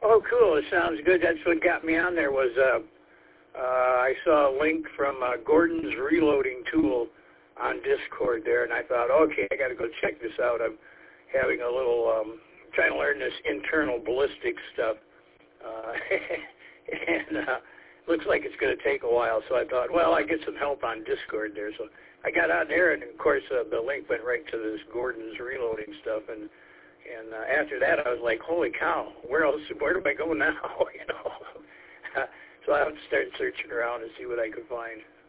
Oh, cool. It sounds good. That's what got me on there was I saw a link from Gordon's Reloading Tool on Discord there, and I thought, okay, I got to go check this out. I'm having a little, trying to learn this internal ballistics stuff, and looks like it's going to take a while. So I thought, well, I get some help on Discord there. So I got on there, and of course the link went right to this Gordon's Reloading stuff, and after that I was like, holy cow, where do I go now? So I have to start searching around and see what I could find.